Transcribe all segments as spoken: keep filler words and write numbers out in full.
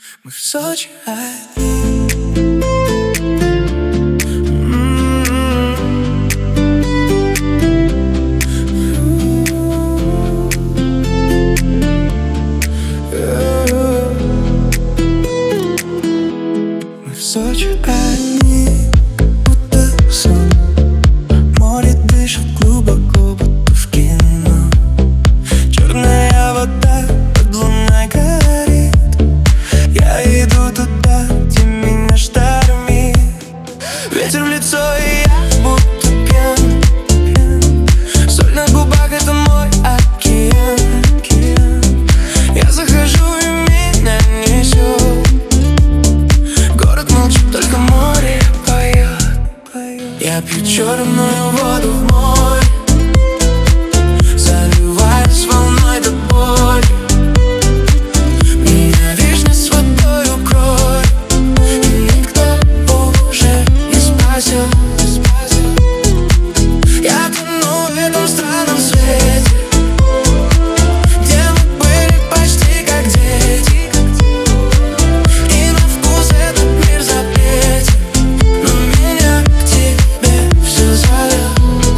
Мы в Сочи одни. Мы в Сочи одни, будто сон. Море дышит глубоко, будто в кино. Черная вода под луной горит. Я иду туда, где меня штормит. Ветер в лицо, и я будто пьян, пьян. Соль на губах — это мой океан, океан. Я захожу, и меня несет. Город молчит, только море поет, поет. Я пью черную воду в море, заливаюсь волной до боли. Меня вишня с водой укроет, и никто уже не спасет. Я тону в этом странном свете, где мы были почти как дети. И на вкус этот мир запретен, но меня к тебе все зовет.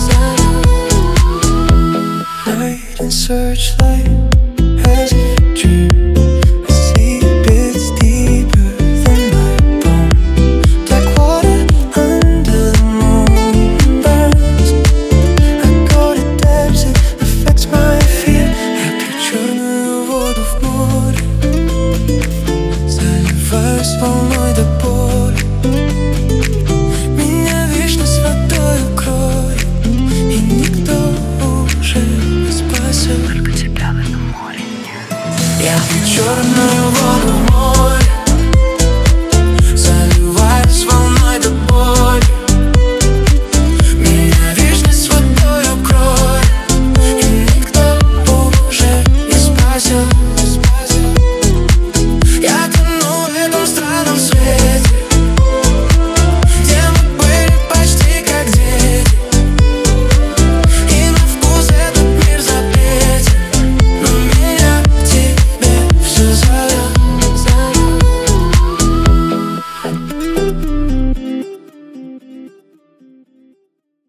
Night and searchlight has a dream. I see bits deeper than my bone. Black water under the moon burns. I go to depths, it affects my fear. Я пью черную воду в море, заливаюсь волной до